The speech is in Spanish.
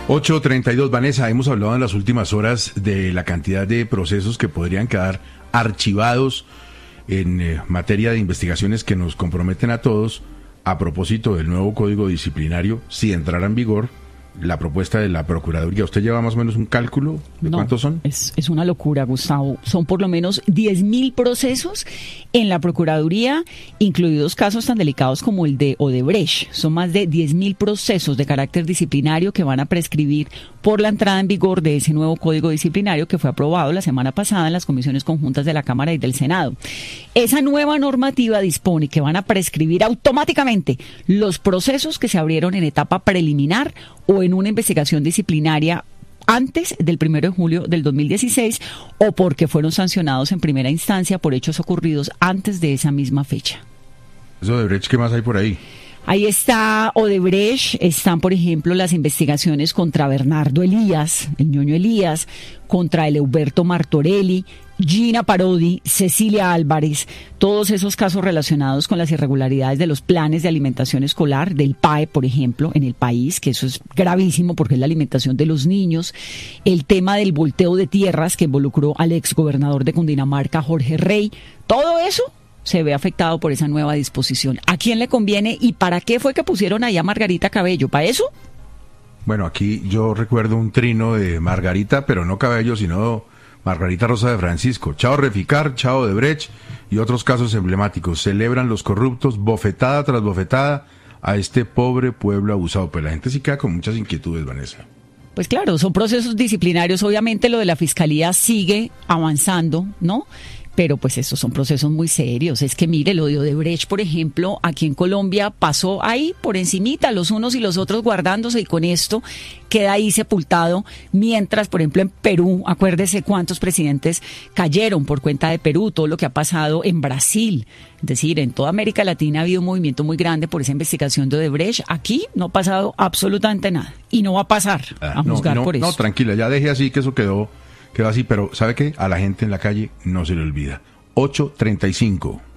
8:32, Vanessa, hemos hablado en las últimas horas de la cantidad de procesos que podrían quedar archivados en materia de investigaciones que nos comprometen a todos a propósito del nuevo Código Disciplinario, si entrara en vigor la propuesta de la Procuraduría. ¿Usted lleva más o menos un cálculo de cuántos son? Es una locura, Gustavo. Son por lo menos 10.000 procesos en la Procuraduría, incluidos casos tan delicados como el de Odebrecht. Son más de 10.000 procesos de carácter disciplinario que van a prescribir por la entrada en vigor de ese nuevo Código Disciplinario que fue aprobado la semana pasada en las comisiones conjuntas de la Cámara y del Senado. Esa nueva normativa dispone que van a prescribir automáticamente los procesos que se abrieron en etapa preliminar o en una investigación disciplinaria antes del 1 de julio del 2016 o porque fueron sancionados en primera instancia por hechos ocurridos antes de esa misma fecha. ¿Eso de Odebrecht qué más hay por ahí? Ahí está Odebrecht, están por ejemplo las investigaciones contra Bernardo Elías, el ñoño Elías, contra Eleuberto Martorelli, Gina Parodi, Cecilia Álvarez, todos esos casos relacionados con las irregularidades de los planes de alimentación escolar, del PAE, por ejemplo, en el país, que eso es gravísimo porque es la alimentación de los niños, el tema del volteo de tierras que involucró al exgobernador de Cundinamarca, Jorge Rey, todo eso se ve afectado por esa nueva disposición. ¿A quién le conviene y para qué fue que pusieron allá a Margarita Cabello? ¿Para eso? Bueno, aquí yo recuerdo un trino de Margarita, pero no Cabello, sino Margarita Rosa de Francisco. Chao Reficar, chao Odebrecht y otros casos emblemáticos. Celebran los corruptos bofetada tras bofetada a este pobre pueblo abusado. Pues la gente sí queda con muchas inquietudes, Vanessa. Pues claro, son procesos disciplinarios. Obviamente lo de la Fiscalía sigue avanzando, ¿no? Pero pues estos son procesos muy serios. Es que mire, lo de Odebrecht, por ejemplo, aquí en Colombia pasó ahí por encimita, los unos y los otros guardándose, y con esto queda ahí sepultado. Mientras, por ejemplo, en Perú, acuérdese cuántos presidentes cayeron por cuenta de Perú, todo lo que ha pasado en Brasil. Es decir, en toda América Latina ha habido un movimiento muy grande por esa investigación de Odebrecht. Aquí no ha pasado absolutamente nada y no va a pasar a juzgar por eso. No, tranquila, ya deje así que eso quedó así, pero ¿sabe qué? A la gente en la calle no se le olvida. 8:35.